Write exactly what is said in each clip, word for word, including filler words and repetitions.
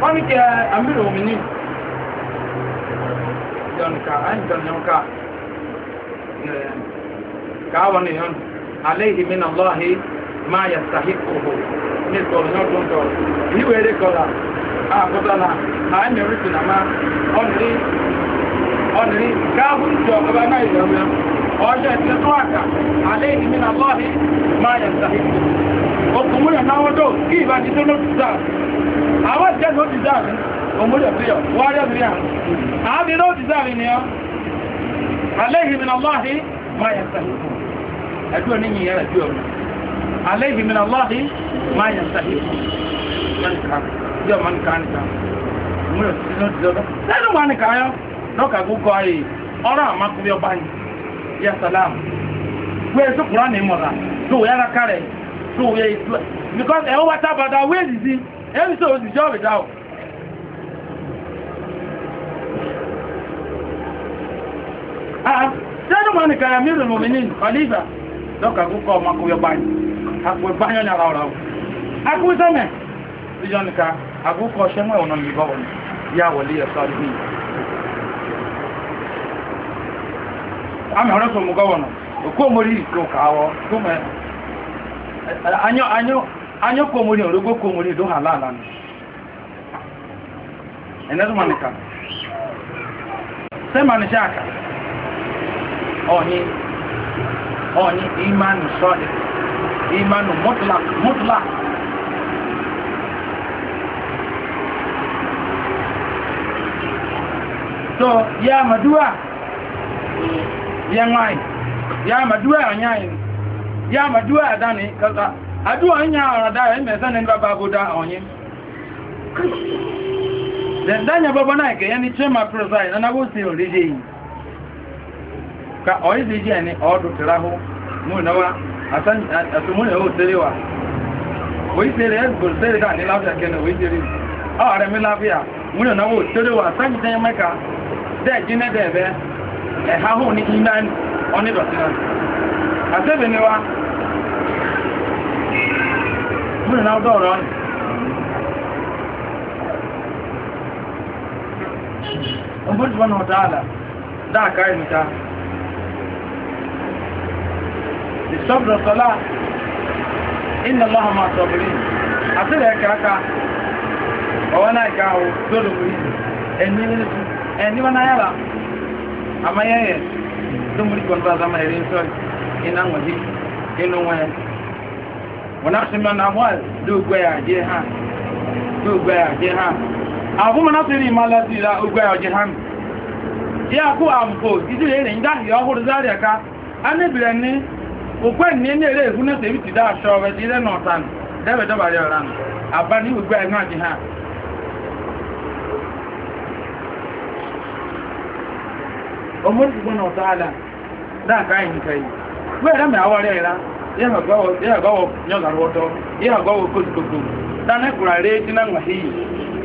wọ́n ní kí àmìrì òmìnir jọnka àìjọ yọnka káwọn èèyàn aléhì mínà lọ́hì máa yà sàhíkòhò ní ìtọ̀rọ̀ náà tó ń tọ̀rọ̀ ìwé eré kọ́lá àkọ́tọ́lá àìmẹ̀rí tì nàmá ọ̀nìrí káàbùn jọ ọba náà ìrọ̀mẹ́ ọjọ́ ìtẹ́ tó àkà aléhì mínà lọ́hì máa yà sàhíkòhò okùnmúrẹ̀ náà wọ́n tó kí ìbá ti tó lóòtù sáà àwọn ìjẹ́ ló ti dáa ní òmúrẹ̀ fíyọ̀ wáyé rí àwọn ààbí ló ti dáa ní ọ́ aléhì mínà lọ́hì máa yà sàhíkòhò ẹ̀dùn ní yìí yára jùlọ aléhì mínà lọ́hì máa yà sàhíkòhò jọ ma nìkan nìkan òmúrẹ̀ tí ó ti dọ́dọ́ lẹ́nu ma nìkan yọ lọ́kà gúkọ ayé ọ̀rọ̀ àmákúrí ọba yìí yà sàlámù wé sókùrá ní mọ̀ra tó yára kárẹ̀ tó yẹ ìtú ẹ̀ because ẹ̀wọ́ wá tábàdà wéèdì sí ẹ̀rí tó ti jọ́ ìdá ọ̀ lẹ́nu ma nìkan yà mírùn mọ̀mìnì ọ̀lígbà lọ́kà gúkọ ọmọkúrí ọba yìí àpò ìbáyọ̀ nyàrá ọ̀rọ̀ akú sẹ́mẹ̀ ìjọ nìka àgúkọ ṣẹ́mọ̀ ọ̀nà ìbọ̀wọ̀ yà wọlé ẹ̀sọ́ àdúgbì àmì ọ̀rẹ́ fún mú gọ́wọ̀nà òkú omori ìkó kàáwọ́ tó mẹ́ anyọ́ kó omori òrógó kó omori ìdó hàlá àlànà ẹ̀nẹ́dùnmà nìka sẹ́mà ní ṣáàkà ọ̀nyí ọ̀nyí ìmánu sọ́ọ̀dẹ̀ ìmánu mọ́tùlá so ya maduwa ya ngai ya maduwa anyai ya maduwa adani kaza aduwa anya arada e me sanen baba boda onye den danya baba na ke yani chema prosai na nago si orije ka oyi je ni odu tiraho mu na wa asan asumu ne o terewa oyi tere es bol tere ka ni lafia kene oyi tere ah are mi lafia mu na wo terewa san je meka dẹ́ jíní dẹ̀ẹ̀bẹ́ ẹ̀há hù ní iná onídọ̀tíná àtẹ́bẹ̀ ni wá múrìn náà dọ̀rọ̀ ọ́nì ọgbọ́dùgbọ́n náà dáàlà dáàkà ìmìta ìṣọ́bùrọ̀ sọ́lá iná lọ́hàn máa sọ̀bùrí àtẹ́rẹ̀ ẹ̀kẹ́ aka ọwọ́ náà ìka ahù tó lòmùrí ẹni ẹni wọn náà yára àmáyẹ́yẹ tó múrí kan bá zama ẹ̀rí sọ iná wọ̀dí inú wọn ẹ̀ wọ́n náà sinmi ọ̀nà àwọn lóògbé àjẹ́ ha lóògbé àjẹ́ ha àwọn fún mọ́ náà sí rí ìmọ̀ láti ìlà ogbé àjẹ́ ha tí a kó àmùkò ìdílé rẹ̀ ń dáhì ọhúrú zárí ẹ̀ká a níbìrẹ̀ ní òkú ẹ̀ní ní eré ìfún náà tèmi ti dá aṣọ ọ̀rẹ́ ti lẹ́nà ọ̀tàn dẹ́bẹ̀dọ́bàrí ọ̀rán àbá ní ogbé ẹ̀ náà jẹ́ ha ọmọ ìgbọ́n náà tààlà dáàkà ìníkà yìí wẹ́ẹ̀rẹ́ mẹ́ àwọ̀ rẹ̀ ìrá yẹ́gbọ́wọ́ yọ́gàrọ̀wọ́tọ́ yẹ́gbọ́wọ́ kòtùkòtò dánẹ́kùnrà rẹ̀ tí náà wàhí yìí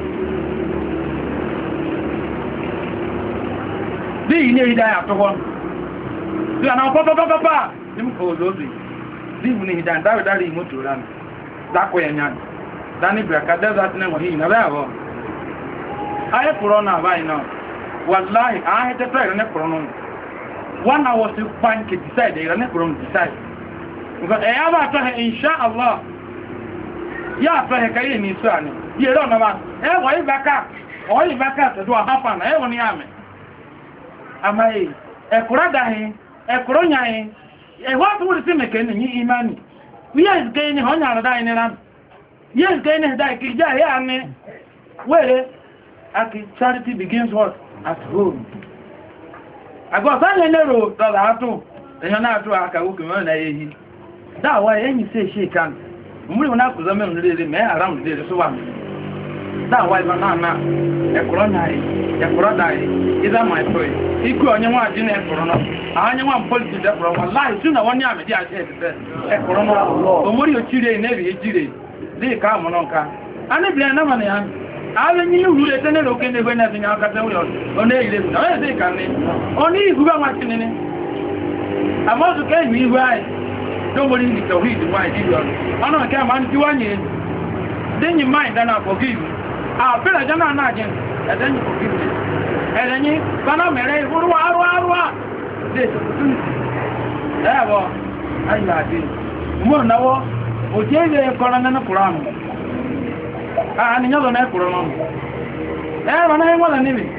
bí i ní ìdá àtọwọ́n tí a náà pọ́pọ́pọ́pọ́pá ní mú kò lóòzì bí i ní ìdá dáridári ìmútò rán dákọ̀ ẹ̀yàn dánìbìràká dẹ́zà tí náà wàhí yìí náà bẹ́ẹ̀ ayẹ́kùrọ̀ náà báyìí náà wallahi I had to try to make pronoun. One hour to find to decide, they are not going to decide. Because I have to say, inshallah, yeah, for a career in Israel. You don't know what, eh, why back up, or you back up to do a half an hour on the army. Am I a Kuradahi, a Kuronyai, a what would see me can you imani? We are gaining honor dying in them. Yes, gaining that, yeah, yeah, well, charity begins what? At home. Àgbọ̀ sáyẹ̀ lẹ́rọ dọ́là átò ẹ̀yàn náà tó àkàwókè mẹ́rin náà yìí. Dáwà ẹ̀yìn sí ṣe ìkànnì. Múrí wọn náà kò zọ́mẹ́ òun lè mẹ́ àrámù lè tó wà. Dáwà ìbá náà náà ẹ̀kùrọ̀ náà yìí, ẹ̀kùrọ̀ náà yìí, ìdá máa ẹ̀kọ́ yìí. Ikú ọ̀nyẹ́ wọn àjí ní ẹ̀kùrọ̀ náà. Àwọn anyẹ́ wọn pọ́lìtì ẹ̀kùrọ̀ wọn láì túnà wọn ní àmì dí àṣẹ ẹ̀fẹ́ ẹ̀kùrọ̀ náà. Òmórí òchíre ìnẹ́rì èjìrè dé ìka àmúnà nǹka. A níbìlẹ̀ náà mọ̀ nìyàn. Àwọn yìí ní ìwúrẹ̀ tẹ́lẹ̀ lókè ní ẹgbẹ́ náà fi ní àwọn kàtẹ́ wúlọ̀ ọ̀nà ilé ìgbà wọ́n yẹ́ sí ìkànnì ọ̀ní ìgbúgbà wọn ti nínú àmọ́sù kẹ́yìn ní ìwé àì tó mọ́ ní ìtọ̀wí ìdíwá ìdíwọ̀ ọ̀nà kẹ́ àmà ní tí wọ́n yìí dẹ́yìn máa ìdáná forgive ah pera jana na jen edenyi forgiveness edenyi bana mere ruwa ruwa ruwa this ewo ayi adi mo nawo ojeye kola na Quran ah ni nyodo na Quran eh bana enwa na nibi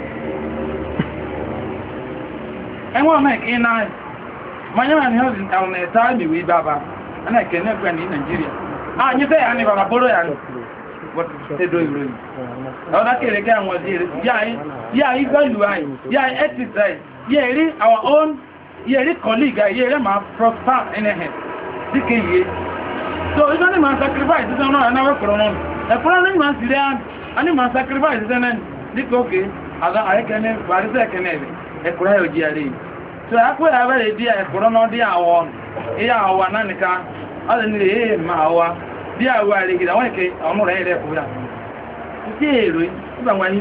enwa na kina manyama ni hozi al na time wi baba ana kene kwa ni Nigeria ah nyi say ani baba boro ya what say do you now that kere ke anwa dire ya ya i value ai ya exercise ya ri our own ya ri colleague ya ri ma prosper in a head dike so if any man sacrifice is not another corona the corona man sidan any man sacrifice is then dike okay ada ai kene bari se kene e kura yo jiari so akwe abere dia e corona dia awon iya awa nanika ala ni e ma awa dia awa re gida won ke onu re re kura ti ero ba wani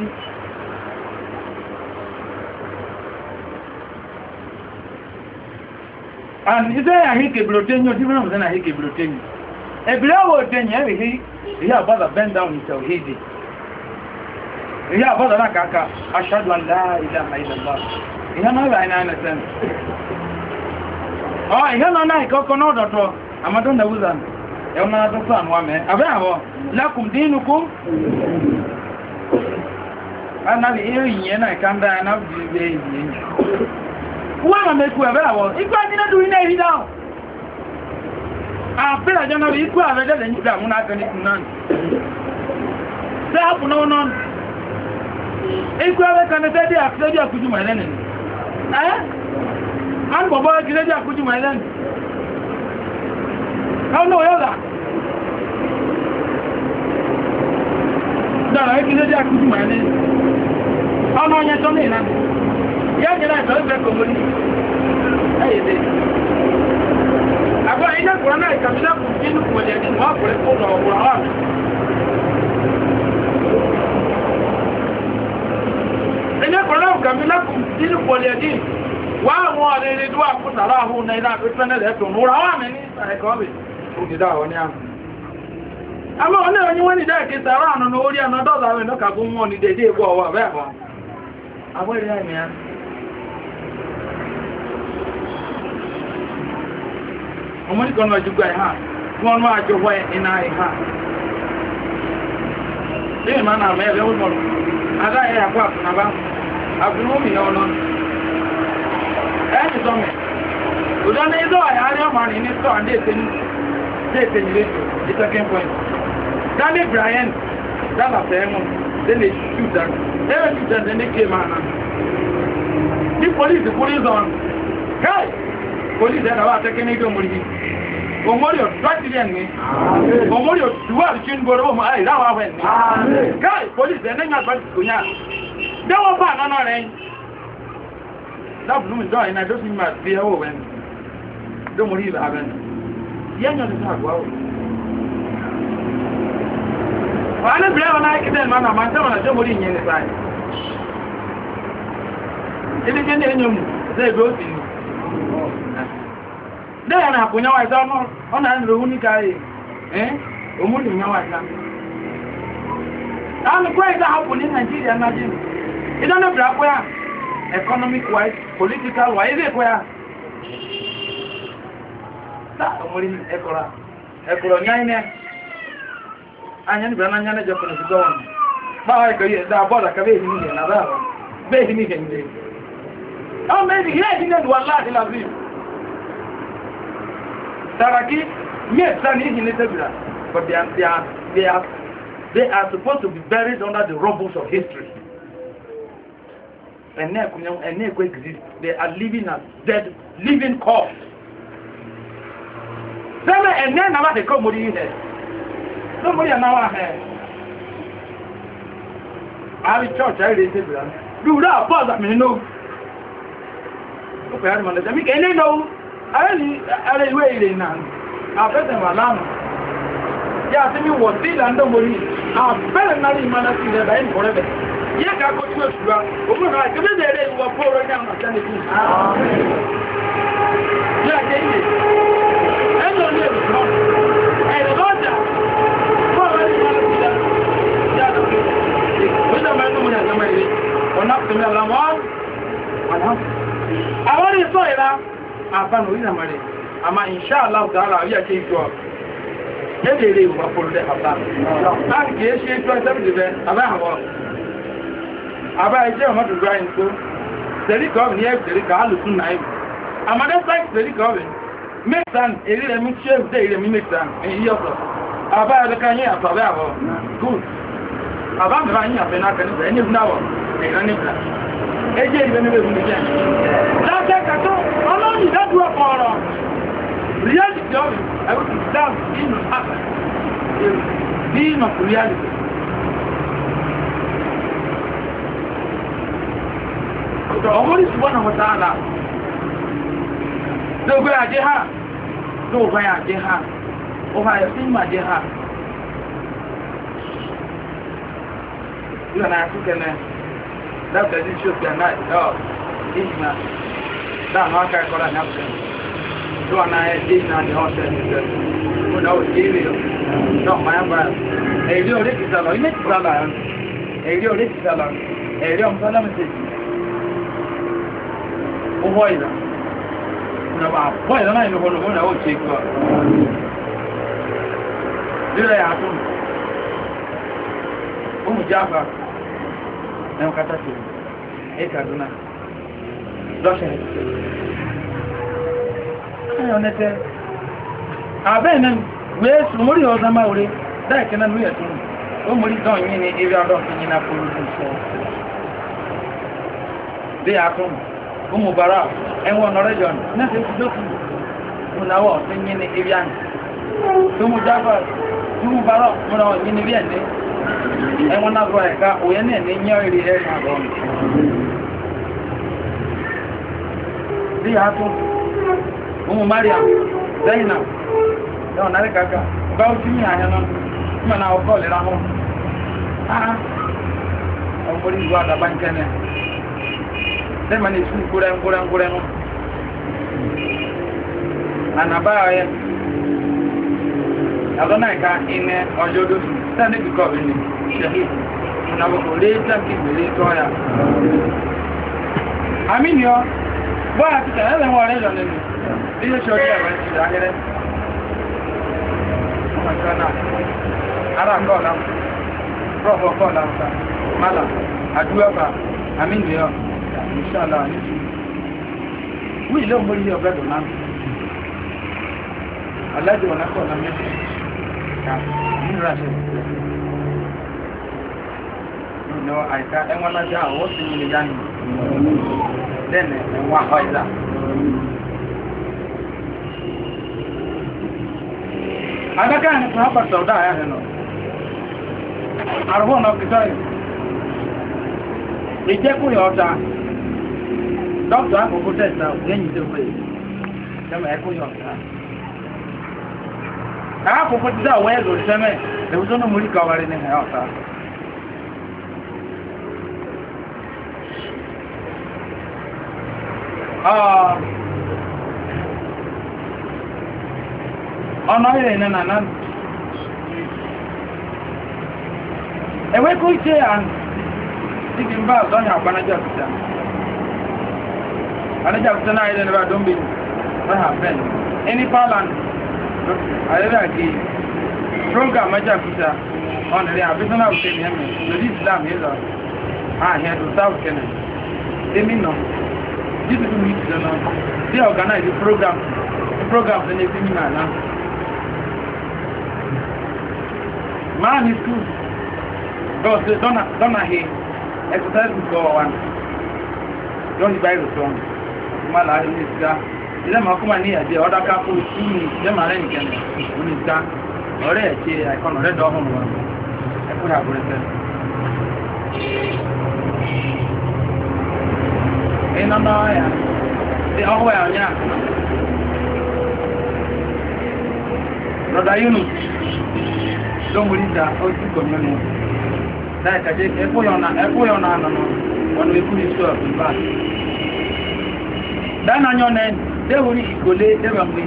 and is there a hike blotenyo different than a hike blotenyo e blowo tenyo e hi ya baba bend down in tauhid ya baba na kaka ashhadu an la ilaha illallah ina ma ba ina na sen oh ina na na ko kono doto amado na uzan e ona to plan wa me abe awo lakum dinukum ana bi e yin na kanda na bi be yin wa me ku abe awo igba ni na du ina ri down a pela jana bi ku abe de ni da mu na kan ni kunan se hapu no no iku abe kan de de akseji akuju ma lenen eh an bobo akseji akuju ma lenen how no yoga dara akseji akuju ma lenen ono nya to ni na ya jira to be ko muri ayi de agora ina kurana ikabila kujinu kwenye ni wako lepo na Qur'an ina kurana ikabila kujinu kwenye ni wao wale dua kutalahu na ina tutana leto nura wane ni saikobi udida wani am ama one onyi wani da ke tara no no ori ana doza we no ka gun woni de de gbo wa be ba abori ai mi an omoni kono jugu ai ha won ma jo ho ina ai ha e ma na me le won mo ada e akwa na ba abunu mi no no e ni so me o da ne do ai ari ma ni ni so ande ten de ten le the second point Danny Brian that la femo then they shoot that they shoot that then they came out the police the police on hey police that are taking it on me omori o twatirian ni omori o duwa chin boro mo ai rawa wen ni kai police na nya gba kunya de wo ba na na ren da blue do ina do sin ma be o wen do mori ba ben yanya de ta gwa o wale bre ona ikiden mana ma ta na do mori nyen ni sai ile je ne nyom ze go sin dẹ́yà náà kò nyáwà ìsá ọ̀nà ẹ̀rọ ohun ní káyè ẹ́ òmúlù nyáwà ìsá láàrín kúrẹ́ ìsá hapù ní Nigeria náà jí ìdáná bìrà kúrẹ́ economic wise political wise ilé kúrẹ́ sáà òmúlù ẹkọ̀rọ̀ ẹkọ̀rọ̀ nyáyínẹ́ anyẹ́ níbìrà náà nyánẹ́ jẹ́ kọ̀nà sí gọ́wọ̀n báwa ẹ̀kọ̀ yìí ẹ̀dá bọ́ọ̀dà ká bẹ́ẹ̀ ní ìhẹ̀ náà bẹ́ẹ̀ ní ìhẹ̀ ní ìhẹ̀ Taraki, yes, but they are, they are, they are, they are supposed to be buried under the rubble of history. And they exist. They are living as dead, living corpse. And then now they come with you here. Somebody are now here. I have a church, I read it. Do that, pause at me, no. Okay, I don't understand. Can know? Ara iwe ire na afẹ́sẹ̀ màláàmù yá sí mi wọ̀ sí ìlànà mọ̀rí àbẹ́rẹ̀ náà ìmọ̀lá sí ilẹ̀ báyìí nìkọ̀rẹ́ bẹ̀ yẹ́ ká kó tí ó ṣùgbà òun náà ìkẹ́bẹ̀ẹ́ rẹ̀ ìwọ̀ fóòrò ní àwọn àṣẹ́ nìkú yẹ́ ké ilẹ̀ ẹ̀nà ní èrò náà ẹ̀rọ lọ́jà fóòrò ní ìmọ̀lá sí ilẹ̀ ونقسم الأموال والأنفس أولي صيرا أفنوا إذا مري أما إن شاء الله تعالى أبيا كيف جواب يدي لي وأقول لي حسان أنا كيش كيف جواب سبب ذلك أبا هوا أبا إجي وما تدعين كو سري كواب نياب سري كهالو سنعيب أما ده سايك سري كواب ميكسان إلي لمن شيف ده إلي من ميكسان إيه يوصل أبا هذا كان يأفى أبا هوا good أبا مغاني أفنى كنبه إني بناوه إيه نبلا ẹjẹ́ ìbẹ̀ níbẹ̀ fún ìjẹ́ láti kàtó ọlọ́run ìdájú ọkọ̀ ọ̀rọ̀ reality of it I would Islam inú àpá bí ìmọ̀ kò reality ọ̀tọ̀ ọmọdé ṣùgbọ́n náà wọ́ta àlà lóògbé àjẹ́ ha lóògbé àjẹ́ ha ọha ẹ̀sìn ìmọ̀ àjẹ́ ha ìwọ̀n àtúkẹ́ That's the issue of the night. Oh, this man. That's how I call it now. So I did not the hotel. Who knows? No, my bad. A real rich salon. You make salon. A real rich salon. A real salon. Oh, boy. No, boy, I don't know what I would take. Did I happen? Oh, Java. Não kata tu, eh Kaduna, dosa ni. Ayo nete, abe nan, we sumuri ozama ure, dah kena nuya tu. O muri don ni ni area don ni na pulu tu so. Be akon, o mubara, enwo no region, na se tu doku. Una wo ni ni area ni. Tu mujaba, tu mubara, mo no ni ni bien ni. Ẹwọ́n náà rọ ẹ̀ká òyẹ́ náà ní yẹ́ ìrì ẹ̀rìn àbọ̀ bí i àtún ohun Mariam lẹ́yìn náà ẹwọ̀n náà rí kàkà ọgbá ojú ní àyẹ́ náà tí mẹ́nà ọkọ̀ lera hàn áá ọgbọ̀rí ìlú àdàbá nkẹ́nẹ̀ lẹ́mà ní ìsún kúrẹ́ nkúrẹ́ nkúrẹ́ nù ànàbá ọ̀yẹ́ àdọ́ náà ká iná ọjọ́ dóṣù tẹ́lẹ̀ bí kọ́ bí ní شهيد أنا بقول ليه تأكيد ليه تويا أمين يا بقى كده هذا هو عليه لأنه ليه شو كده بس كده كده ما كان أنا أقول لهم روح أقول لهم مالا أدوى بقى أمين يا إن شاء الله وين لو مريض يا بلاد ونام الله جل وعلا كون أمين من راسه no aika enwa na ja o si ni yani then enwa hoiza adaka ni kwa hapa sauda ya no arho no kitoi ije ku yota doctor ko ko testa yenyi te pe kama eko yota ka ko ko da we lo seme e uzo no muri ka wale ne yota ọ̀nà ilẹ̀ iná nà náà ẹ̀wẹ́ kó ṣe àn tí kí n bá ọ̀sọ́yìn àpánájá òkúta ànájá òkúta náà ilẹ̀ nígbà dóngbé rẹ̀ bẹ́ẹ̀ ẹni pàlán àyẹ́rẹ́ àti program mẹ́jà òkúta ọ̀nà rẹ̀ àbísọ́nà òkúta ní ẹ̀mẹ̀ lórí Islam yìí lọ ààhẹ́ tó south kenneth èmi nọ this is me to know they organize the program the program in the seminar now man is good because they don't don't here exercise go one don't buy the song mala ni ga ile ma kuma ni aje oda ka ko ni je ma re nken ni ga ore eche icon ore do ho mo e ko ha bore se ina na ya di ọwọ́ ya nya brother Yunus don wulita ojú kọ̀nyọ́ ni láì kàjẹ́ ẹkú yọ na anọ ọ̀nà ikú ní sọ ìbá dáná yọ na déwúrí ìkòlé dẹ́bà mú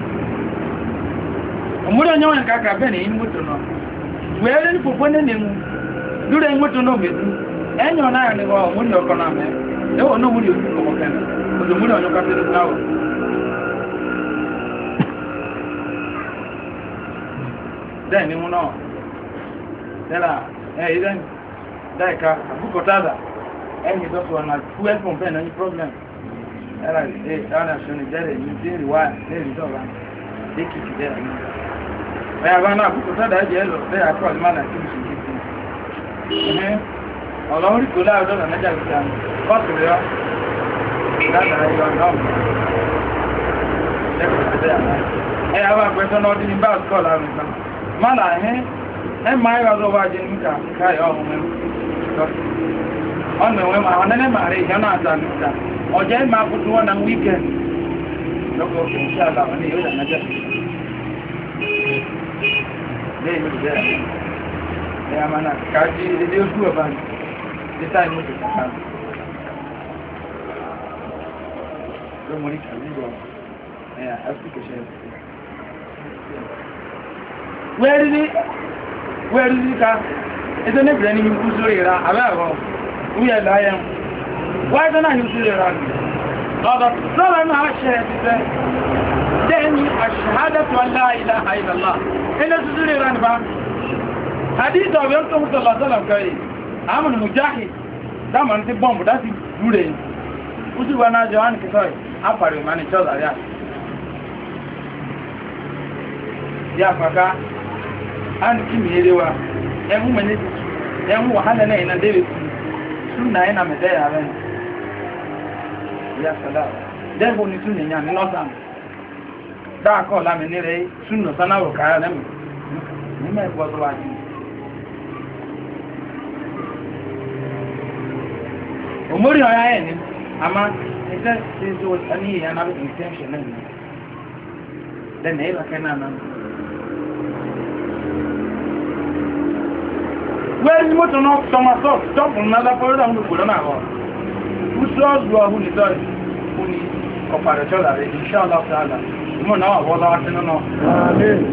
ọmọdé yọ wọn kàkà bẹ́ẹ̀ ní inú mọ́tò náà wẹ́ẹ́rẹ́ ní pòpó ní nìmú lúrẹ́ mọ́tò náà mẹ́tú enyo na ya ni wa muri okona me e wo no muri oku ko kana o do muri onyo ka te na wo then ni muno dela eh iden dai ka buko tada enyi do so na fuel pump na ni problem era eh ana shoni dere ni dere wa dere do ba de ki ki dere ni ya bana buko tada je lo de akwa mana ki shi ki eh ọlọ́run kò láàrùn lọ́nà mẹ́jà ìgbà kọ́tù rẹ̀ látara ìwà náà lẹ́kọ̀ọ́ ẹ̀ àwọn àpẹẹsọ́ náà dín ní bá ọ̀sọ́ láàrùn ìgbà mọ́nà ẹ̀ ẹ̀ máa ń rọ́dọ̀ wájú ní ká káyọ̀ ọ̀hún mẹ́rin ọ̀nà ìwé máa ọ̀nà ẹ̀mà rẹ̀ ìyá náà tà níta ọ̀jẹ́ ìmà àkútù wọn na wíkẹ̀ndì lọ́kọ̀ ìṣẹ́ àlàwọ̀ ní ìwé ìdàmẹ́jẹ́ lẹ́yìn ìbẹ̀rẹ̀ ẹ̀ àmàna kájí ilé ojú ọ̀bá This time we can. Don't worry, yeah, application. Where is it? Where is it? Isn't it running in Usura? However, we are lying. Why don't I use it around? Now the problem I share is that then you are shahada to Allah ilaha illallah. And that's the Rana. Hadith of Yom Tom Sallallahu Alaihi Aman Mujahid, that man the bomb, that's it. Uji wana Johan Kisoy, Apari Manichola, yeah. Yeah, Paka, and Kimiwa, and woman, and who had a name and David. Soon I am a day, I went. Yes, then when you soon in Yan, not some. Dark call Laminere, soon as an hour, Kaya them. You may was watching. Omori oya eni ama ise sizo ani ya na intention nani then e ba kana na where ni moto no toma so stop na da por da mu ko na ho uso do ahu ni do uni operation la inshallah taala mo na wa wala wa tino no amen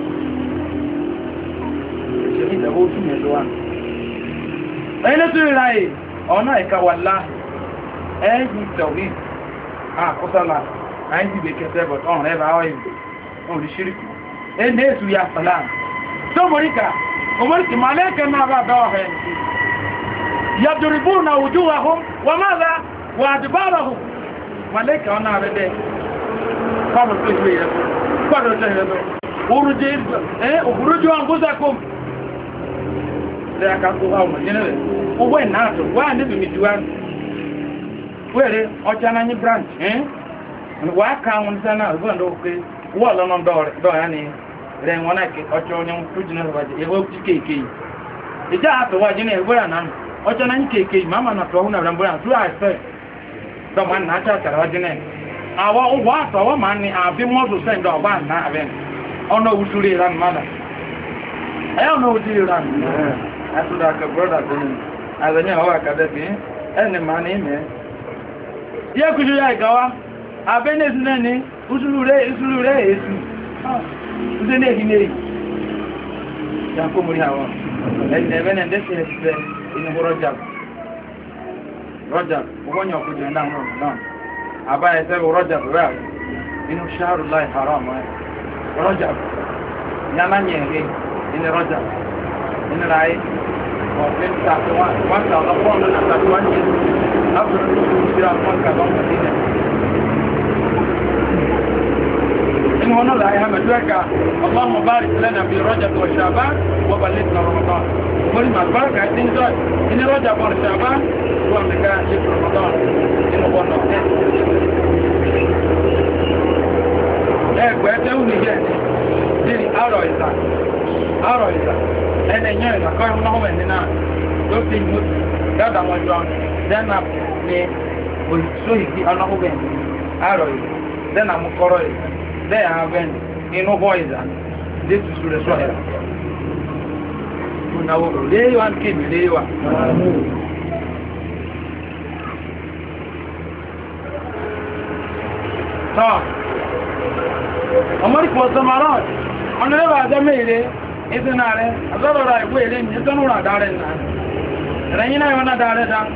se da ho tu me do an ene tu lai ọ̀nà ìka wà láà ẹ̀yìn tọ̀wí àkọsọ́lá àìsí ìgbè kẹsẹ̀ bọ̀t ọ̀rọ̀ ẹ̀bà ọ̀yìn orí ṣíríkù ẹ̀nà èsù ya sàlám tó mọ̀ríkà ọmọríkì ma lẹ́ẹ̀kẹ́ náà bá bá ọ̀hẹ́ yàdùrìbù na ojú wa hù wọ́n máa lá wà àdìbára hù ma lẹ́ẹ̀kẹ́ ọ̀nà àrẹ́bẹ̀ owó ẹ̀ náà tó wà níbi mi juwa wẹ́rẹ́ ọjà náà ní branch ẹ́n wà á ká àwọn ìṣẹ́ náà ọgbọ́n tó pé wọ́n lọ́nà dọ̀ọ̀yá ni rẹ̀ wọn náà ọjọ́ onye tó jìnà ìwájẹ́ ẹwọ́ tí kéèkéè ìjá àtọ̀wájẹ́ ní ẹgbẹ́rẹ̀ náà ọjọ́ náà ní kéèkéè máa máa tọ́ ọ̀hún àrẹ́mbọ́rẹ́ àtú àìsẹ́ dọ̀mọ́ náà tí àtàràwájẹ́ náà àwọn ọgbọ́ àtọ̀wọ́ máa ní àbí mọ́tò sẹ́ńdọ̀ ọba náà abẹ́ ọ̀nà òwúsúrí ìranù mọ́dà ẹ̀yà ọ̀nà òwúsúrí ìranù àtúndà kẹ brọ́dà tẹ́lẹ̀ àzẹ̀ní àwọn àkàdẹ́bí ẹni máa ní ìmẹ́ yẹ́ kújú ya ìgáwá abẹ́nẹ́sì náà ní ìsúlù rẹ̀ ìsúlù rẹ̀ èsù ṣúdé ní èdè ní ìyàkó múrí àwọn ẹ̀ẹ́bẹ́nẹ̀ ẹ̀dẹ́sẹ̀ ẹ̀sẹ̀ inú rọ́jà rọ́jà ọgbọ́nyà ọkùnjẹ náà náà àbáyẹsẹ́ rọ́jà rẹ̀ inú ṣáàrù láì haram rọ́jà yánà nyẹ̀rẹ̀ inú rọ́jà inú ráyé ọ̀fẹ́ tàbí wọ́n tàbí wọ́n lọ́nà tàbí wọ́n yẹ lábúrú tó kú sí àwọn kàbọ̀ mọ̀lẹ́nà inú wọn náà láyé hàmẹ́dú ẹ̀ka ọlọ́mọ bá rí sílẹ̀ nàbí rọ́jà bọ̀ ṣàbá wọ́n bá lẹ́tìnà rọ̀mọ̀dán mọ́rí màgbára kà sí ń jọ inú rọ́jà bọ̀ ṣàbá wọ́n mẹ́ka ṣe rọ̀mọ̀dán inú wọn náà ẹgbẹ́ tẹ́wù nìyẹn ní àrọ̀ ìta àrọ̀ ìta ẹni ẹ̀yọ́ ìlàkọ́ ẹ̀hún náà wẹ̀ni náà ló fi mú dáadáa wọn jọ dẹ́nà ní òṣìṣòyìí ọlọ́kùnrin àrọ̀ ìlú dẹ́nà mú kọ́rọ̀ ìlú dẹ́yà abẹ́n inú bọ́ ìzà dé tutù rẹ̀ sọ́yà ìnáwó léyíwá ní kébì léyíwá tọ́ ọmọdé sọmarọ́ ọ̀nà ẹ̀bà àjẹ́ mẹ́rẹ̀ ìsinà rẹ̀ àzọ́rọ̀rọ̀ ìwé ilé ní ìtọ́nù rà dárẹ̀ náà Ranyina yona dare da.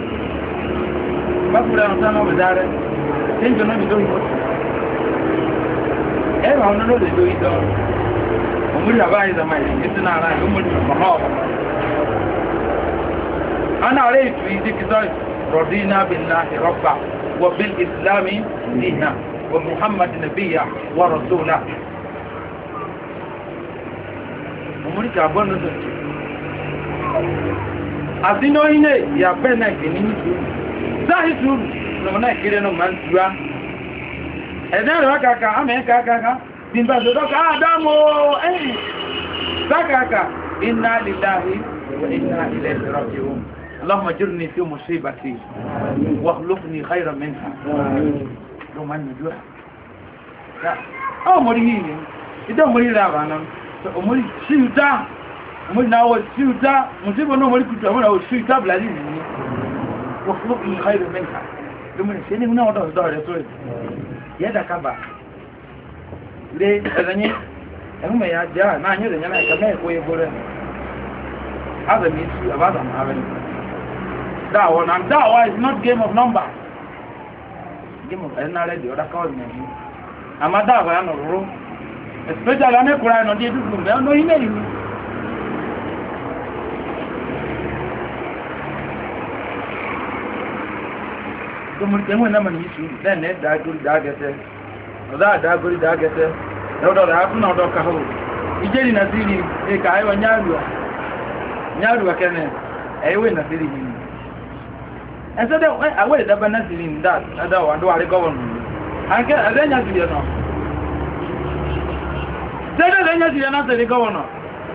Bakura no tano dare. Tenjo no do imo. E ma no do do ido. Omuri abai da mai, itina ra omuri ma. Ana re tu idi kizai radina billahi rabba wa bil islam dina wa muhammad nabiyya wa rasula. Omuri ka bono so. Asino ine ya pena kini tu. Sahi tu no na kire no man tuwa. Eda ro kaka ame kaka kaka bimba do ka adamo eh kaka inna lillahi wa inna ilayhi raji'un. اللهم اجرني في مصيبتي واخلفني خيرا منها لو ما نجوع لا او مريني اذا مري لا انا مري سيوتا مري ناو سيوتا مصيبه نو مري كنت انا سيوتا بلادي واخلفني خيرا منها لو من سيني هنا ودا ودا رسول يدا كبا ليه اذني هم يا جا ما نيو دنيا لا كما يكوي بوره هذا ميسي ابدا ما بين Dawah, and Dawah is not game of numbers. Game of another the other call me. I'm a Dawah and a room. Especially on a Quran on the room. There no email. So much when I'm an issue, then that I could target it. That I could target it. No, that I not a caho. You get in a city, a guy on Yaru. Yaru can I win a city. And so I wait the benefit in that. I don't want to worry government. I can arrange to you know. Say the you not the governor.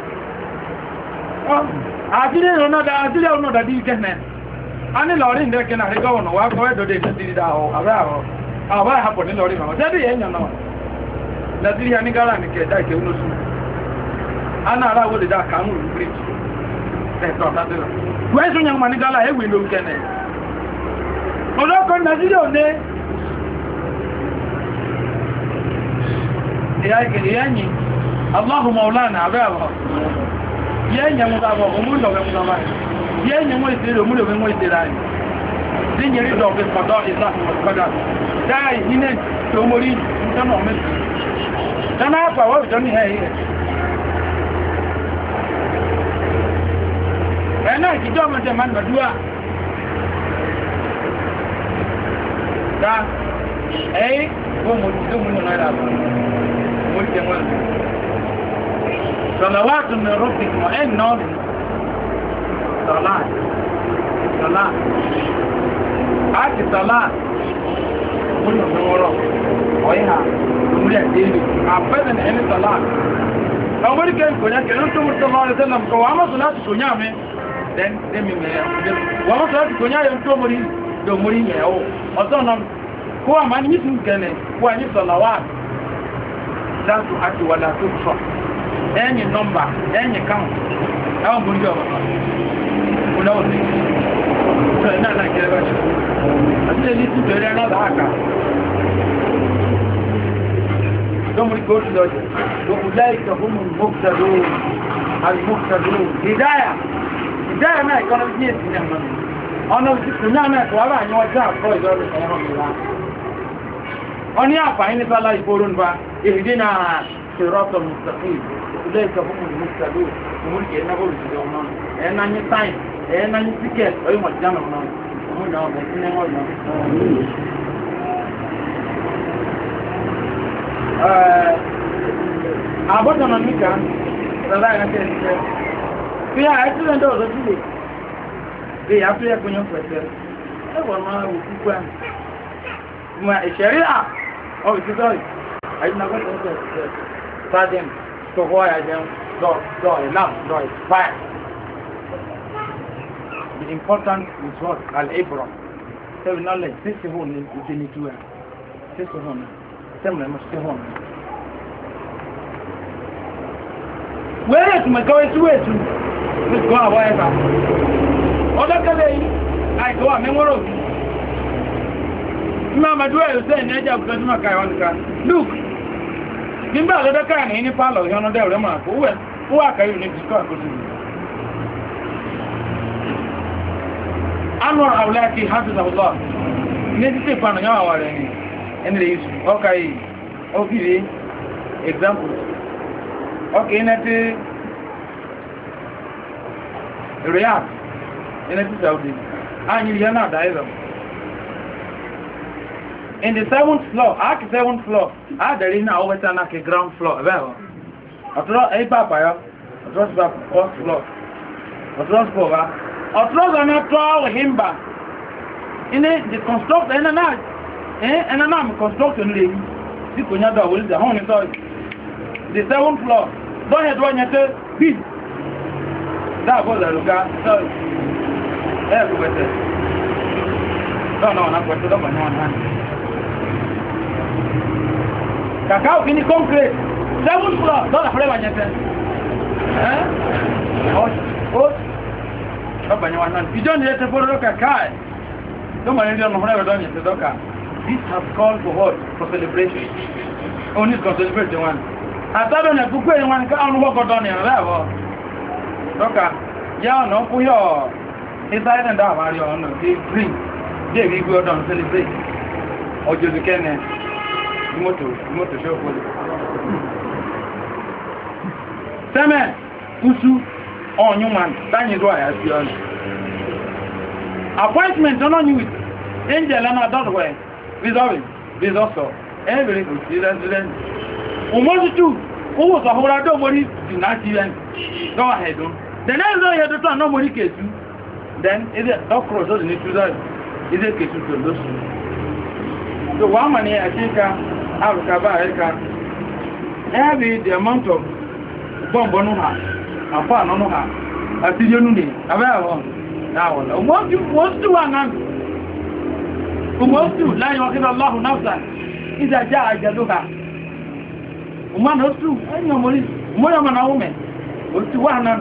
Oh, I didn't know that I didn't know that you can. I'm in Lord in there can I governor. Walk away to the city down. How what happened in Lord? That's the end, you know. That's the Yanigala and the Keda. I'm not out with that camel bridge. That's not that. Where's your young Manigala? I will look at it. Ọlọ́kọ̀ Nàìjíríà ní ìyẹ́yìn Allahu Maulana àbẹ́wọ̀ yẹ́yìn mú dábọ̀ omúlọ̀wẹ́ mú dábọ̀ yẹ́yìn mú ìsẹ́rẹ̀ omúlọ̀wẹ́ mú ìsẹ́rẹ̀ ayé dínyẹ̀rí dọ̀fẹ́ pàdọ̀ ìsáàkùnkọ́dá dáì nínẹ̀ tó mórí ìtọ́nà mẹ́sì dáná àpàwọ̀ ìjọ ní ẹ̀yẹ ẹ̀nà ìkìjọ́ mẹ́tẹ̀ máa gbàdúrà da eh ko mo do mo na da mo te mo salawatu min rabbikum wa inna salat salat ati salat mo no mo ro oiha mo le dele abada ne ni salat awari ke ko nya ke no to sallallahu alaihi wasallam ko ama salat ko nya me den den mi me wa ma salat ko nya yo to mo ri do mo ri me o ọ̀tọ́ náà kó wà máa ní mítí gẹ̀ẹ́nẹ̀ wà ní sọ̀làwà láti àti wà láti sọ ẹ̀yìn nọ́mbà ẹ̀yìn káùn ẹwọ́n mú ní ọ̀rọ̀ ọ̀nàwọ̀ sí ṣọ́ iná náà kẹrẹ bá ṣe àti ẹni tí bẹ̀rẹ̀ náà láàkà lọ́mùrí kó tí lọ́jọ́ lọ́kù láìka fún mọ́kùtàdó àrímọ́kùtàdó ìdáyà ìdáyà náà ìkọ́nà sí èsì ní àmà ọ̀nà òsìkò náà náà kọ̀wàrà àyíwọ́ jẹ́ àkọ́ ìjọ́rọ̀ ẹ̀rọ mìíràn wọ́n ní àfàáyí ní sálá ìgbóró nípa èdè náà ṣe rọ́tọ̀ mùsàkì ilé ìkàfún mùsàkì òmùrìkì ẹ̀nà olùsìdẹ̀ ọmọ ẹ̀ẹ́nà ní sáìn ẹ̀ẹ́nà ní tíkẹ̀t ọyọ́ mọ̀tíjánà ọmọ ọmọdé ọmọ ẹ̀sìn ẹ̀wọ̀ ìlọ àbọ́tọ̀nà níkà sálá ìrántẹ́ ìṣẹ́ fi àìsílẹ̀ ọ̀dọ́ sílẹ̀ Ee, after you go on first, I want my work. My Sharia, oh, it's sorry. I didn't know what to say. Sergeant, so why I am do do enough, do it fine. The important is what Al Ibra. So we not like this one is in two. This one, some must stay home. Where is my going to it? Let's go however. Ọdọ́kẹ́lẹ̀ yìí, àìkọwà mẹ́mọ́rọ̀ òfin. Ìmọ̀ àmàdúwà yóò sẹ́yìn ní ẹjá òkúta tí máa kàíwọ́n nìkan. Luke, nígbà ọdọ́kẹ́ ní ní pálọ̀ ìyọ́nà dẹ̀ rẹ̀ máa kó wẹ́ fún àkàrí ní ìdíkọ́ àkóso. Anwar Awlaki hafizahullah ní títí ìpanu yàn wà rẹ̀ ní ẹni rẹ̀ yìí ọkà yìí ó kìí example ọkà iná tí Riyadh iná tí Saudi ányí yẹn náà dáìzọ̀ in the seventh floor áàkì seventh floor áàdẹ̀rí náà ó wẹ́ta náà kí ground floor ẹ̀bẹ̀ ọ̀ ọ̀tọ́rọ̀ ẹ̀yí pàpà yọ ọ̀tọ́rọ̀ sí first floor ọ̀tọ́rọ̀ sí pọ̀ wá ọ̀tọ́rọ̀ sí ọ̀nà tọ́ wìhímbà ini the construct ena na eh ena na mi construction le yi si ko nya do wo le hon ni so the seventh floor do he do nya te bi da go la ruga so eh ko bete no no na ko to do ba no na kakao kini concrete seventh floor do la fle ba nya te eh o o do ba nya wa na bi do ni te fo do kakao. This has called for what? For celebration. Only for celebration one. I thought on a book when one can't walk on your level. Doka, yeah, no, for your inside and out, Mario, they drink. They will go down celebrate. Or just can motor, motor show for it. Semen, Usu, on you man, that is why I see on. Appointment on you with angel and adult way. Resolving. This also. Every resident. Almost two. Who was a whole lot of money to not even go ahead. The next day you have to turn nobody case you. Then is it dog cross doesn't need to die? Is it case to lose? So one money I think I'll cover every the amount of bomb on her. A fan on her. I see you need. About now, what you want to one وموت لا يؤخر الله نفسا إذا جاء أجلها وما نفسه أين يمري ما يمنعومه قلت وهنا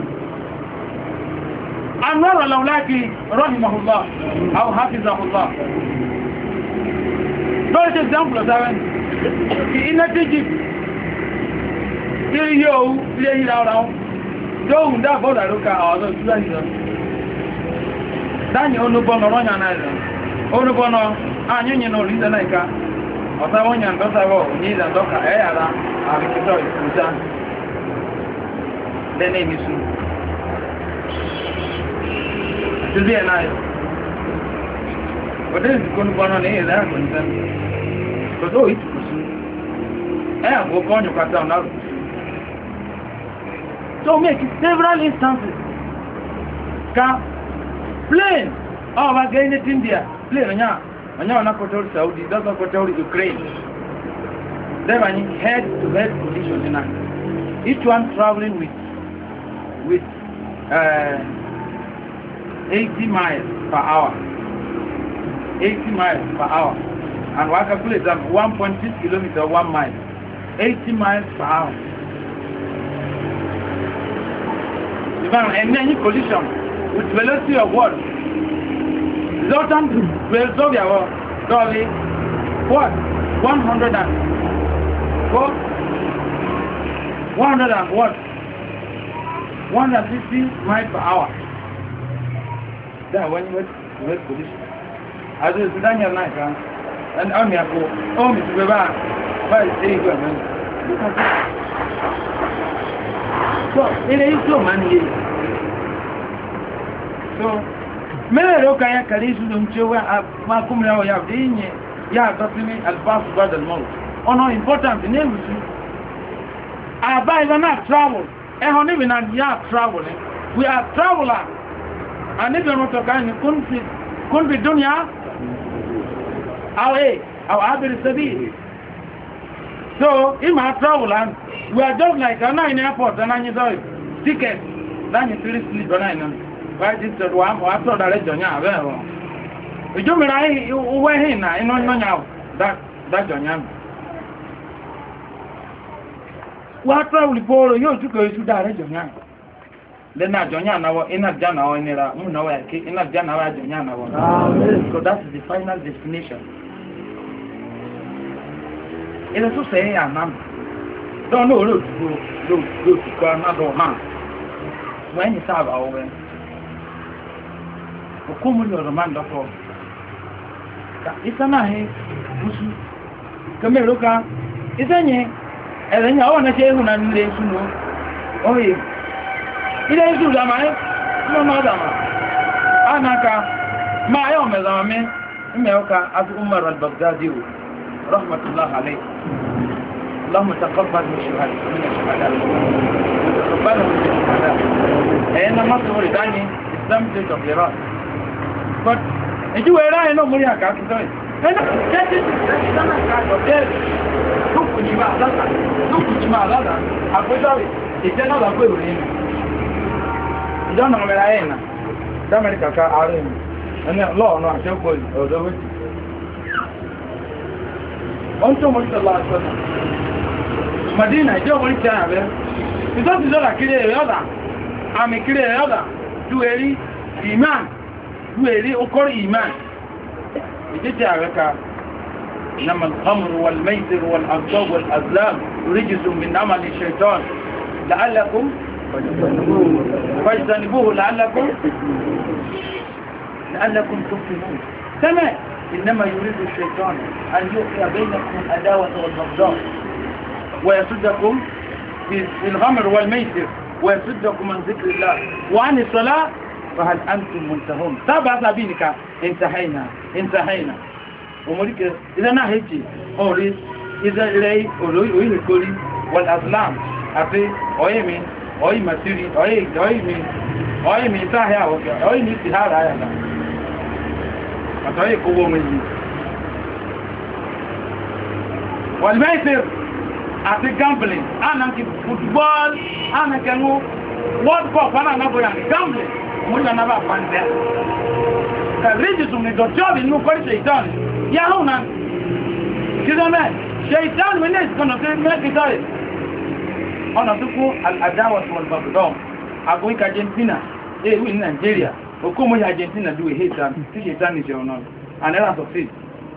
أنور الأولاك رحمه الله أو حفظه الله first example seven إن تجيب إلي يو إلي يراو يو دا بودا لوكا أو ذو Dani onubono ronya na ile onubono anyonye no linda na ika otawonya ndosa wo ni da doka e ara abikito ikuza dene misu tuzia nayo odeni konubono ne ile akunza kodo itukusu e ago konyo kata na so make several instances ka plane oh my going to India plane nya nya na kotor Saudi does not kotor Ukraine then when head to head collision in each one traveling with with uh, eighty miles per hour eighty miles per hour and we calculate that one point six kilometers one mile eighty miles per hour even and any collision with velocity of what? Resultant velocity of what? What? one hundred and what? one hundred and what? one hundred fifty miles per hour. That when you wait position. As you sit down your night, and on your go, oh, Mister Weber, why is it going? Look at that. So, it is so many years. So, mele roka ya kalisu mchewa makumri yao ya dinye ya tasimi albasu bada almaut. Ono important in everything. Aba is not travel. Eh, honey, we not ya traveling. We are traveler. And if you're not talking, couldn't couldn't be dunya. Our our abir sabi. So, in my traveler, we are just like a nine airport and I saw ticket. Then you feel sleep on why this is one or after the region? Yeah, well, you do me right away here now, and no now that that John. What travel for you to go to that region? Then not John now, in a Jana or in a no, in a Jana, because that is the final destination. It is to say, I'm not. Don't know, look, look, look, look, to another man. When you have our way. hukumu ni roman doko ka isana he musu kama roka isanye elenya awana shehu na nile suno oye ile isu zama eh no no zama anaka ma yo mezama me imeoka azu Umar al-Baghdadi rahmatullah alayhi اللهم تقبل من الشهداء من الشهداء وتقبلهم من الشهداء لأن مصر ولداني إسلام جيد أخيرات but إجوا إيران إنه مريها كاكتوين هنا كاتب إسلام كاكتوين نوكو جماعة ذاتا نوكو جماعة ذاتا أقول داوي إجانا لأقوي ولينا إجانا ملاينا دامريكا كاعرين أنا الله أنا عشان أقول أودوتي أنتم صلى الله عليه وسلم Madina je wori ta be iso ti so la kire yoda ami kire yoda dueri iman dueri okori iman ije ta ka inma al-khamr wal-maisir wal-ansab wal-azlam rijsun min amal ash-shaytan la'allakum fajtanibuhu la'allakum la'allakum tuflihun kama inma yuridu ash-shaytan an yuqi bainakum al-adawah wal-baghdha ويصدكم في الغمر والميسر ويصدكم عن ذكر الله وعن الصلاة فهل أنتم منتهون تابع سابينك انتهينا انتهينا وموليك إذا نهيتي أولي إذا إلي أولي أولي كولي والأسلام أفي أويمين أوي مسيري أوي أويمين أويمين ساهيا أوي نتهار آيانا أتوي قوة مني والميسر àti gambling ananki football anakengu world cup ananaboya gambling mo yana ba pande ka rejisu mi do job inu ko shaitan ya huna kidome shaitan mene kono te me kidare ona tuku al adawa wal baghdha ago ka Argentina e wi Nigeria okomo ya Argentina do hate am ti shaitan is on and never succeed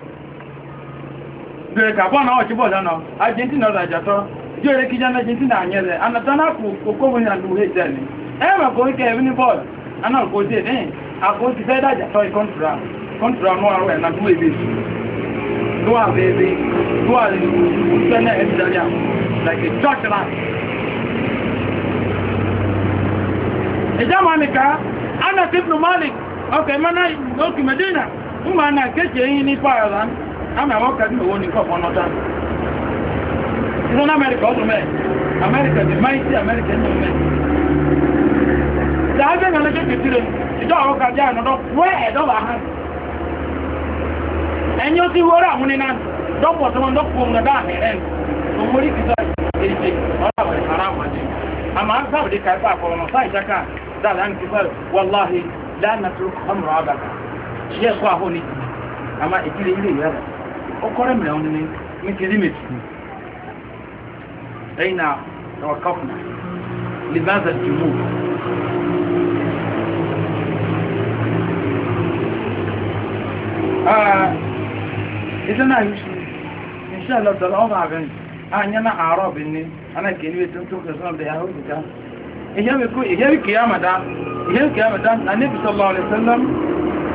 Bẹ̀rẹ̀ kàbọ̀ náà ọ̀ṣíbọ̀ lọ́nà Argentina ọ̀dà àjàtọ́ ìjọ́ eré kíjá Argentina àyẹ́rẹ̀ anàtánàkù okòwòrìn àdúgbò ìjẹ́lẹ̀ ẹ̀mọ̀ kò ní kẹ́ẹ̀bí ní bọ́ọ̀lù anáàkò dé ní àkókò fẹ́ dájàtọ́ ìkọ́ntùrà kọ́ntùrà náà rẹ̀ ẹ̀nà tó èbè tó wà bẹ́ẹ̀bẹ́ tó wà lè ṣẹ́lẹ̀ ẹ̀dìdàríà like a church land ìjámọ̀ nìka Anas ibn Malik ọkẹ̀ mẹ́nà òkè Medina ń ma náà kéṣe yìí ní pààrọ̀ I'm a worker in the one in Copa Nota. It's not America, also, man. America, the mighty American man. The Ivan and the children, the dog of Jan, where don't I have? And you see what I'm winning on. Don't want someone to pull the down and so what is it? I'm outside the Kaipa for my side, Jaka. That answer, Wallahi, Lana through Hamra. Yes, Wahoni. I'm a kid. أقرأ من هنا من كلمة أين توقفنا لماذا الجمود آه إذا أنا إن شاء الله تلعب عن أنا أعراب إني أنا كلمة تنتوك رسول الله يهود كان إيه بيكون إيه بكيامة ده إيه بكيامة ده النبي صلى الله عليه وسلم